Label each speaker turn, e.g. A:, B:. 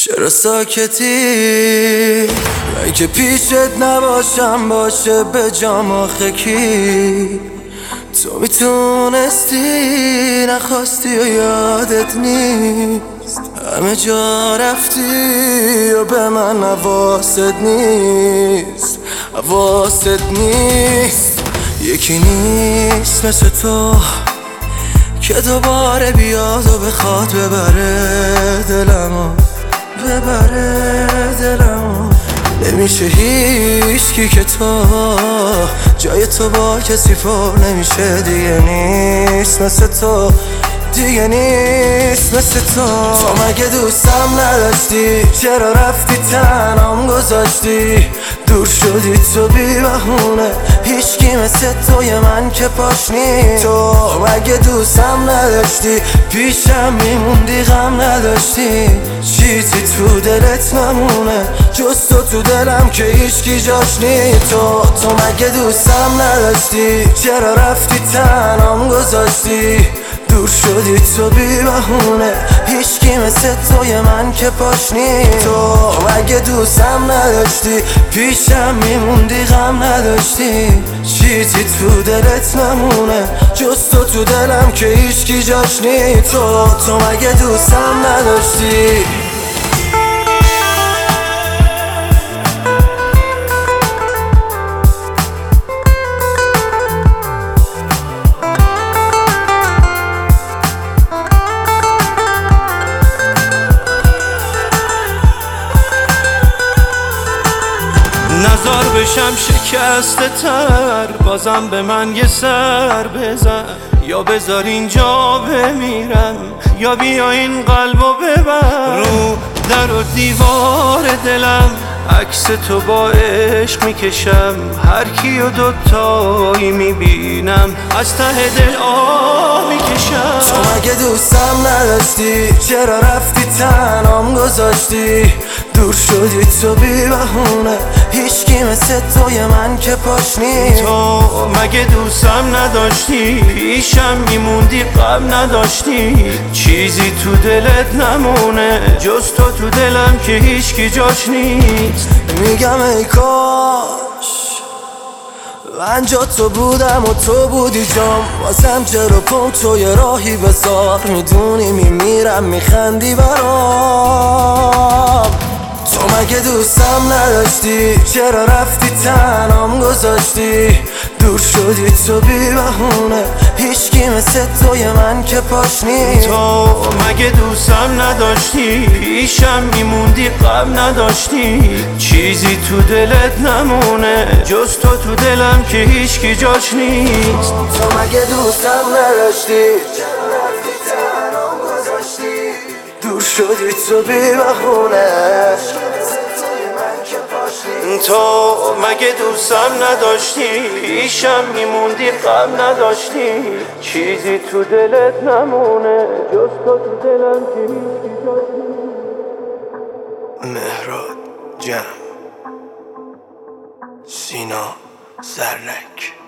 A: چرا ساکتی؟ من که پیشت نباشم باشه به جام آخه کی؟ تو میتونستی نخواستی و یادت نیست، همه جا رفتی و به من حواست نیست، حواست نیست. یکی نیست مثل تو که دوباره بیاد و بخواد ببره دلمو، ببره دلمو. نمیشه هیچکی که تو جای تو با کسی پر نمیشه، دیگه نیست مثل تو، دیگه نیست مثل تو. تو مگه دوستم نداشتی؟ چرا رفتی تنهام گذاشتی؟ دور شدی تو بی بهونه، هیچکی مثل توی من که پاش نیست. تو مگه دوستم نداشتی؟ پیشم میموندی غم نداشتی، چیزی تو دلت نمونه جز تو دلم که هیچکی جاش نیست. تو مگه دوستم نداشتی؟ چرا رفتی تنهام گذاشتی؟ دور شدی تو بی بهونه، هیچکی مثل توی من که پاش نیست. تو مگه دوستم نداشتی؟ پیشم میموندی غم نداشتی، چیزی تو دلت نمونه جز تو دلم که هیچکی جاش نیست. تو مگه دوستم نداشتی؟
B: نزار بشم شکسته تر، بازم به من یه سر بزن، یا بذار اینجا بمیرم یا بیا این قلبو ببر. رو در و دیوار دلم عکس تو با عشق میکشم، هر کیو دوتایی میبینم از ته دل آه میکشم.
A: تو مگه دوستم نداشتی؟ چرا رفتی تنهام گذاشتی؟ دور شدی تو بی بهونه، هیچکی مثل توی من که پاش نیست.
B: تو مگه دوستم نداشتی؟ پیشم میموندی غم نداشتی، چیزی تو دلت نمونه جز تو دلم که هیچکی جاش نیست.
A: میگم ای کاش من جا تو بودم و تو بودی جام، واسم چرا پم توی راهی بذار، میدونی میمیرم میخندی برام. تو مگه دوستم نداشتی؟ چرا رفتی تنهام گذاشتی؟ دور شدی تو بی بهونه، هیچکی مثل توی من که پاش نیست.
B: تو مگه دوستم نداشتی؟ پیشم میموندی غم نداشتی، چیزی تو دلت نمونه جز تو دلم که هیچکی جاش نیست.
A: تو مگه دوستم نداشتی؟ چرا رفتی تنهام گذاشتی؟ دور شدی تو بی بهونه،
B: تو مگه دوستم نداشتی؟ پیشم میموندی غم نداشتی، چیزی تو دلت نمونه جز تو دلم که هیچکی جاش نیست.
A: مهراد جمع، سینا زرنک.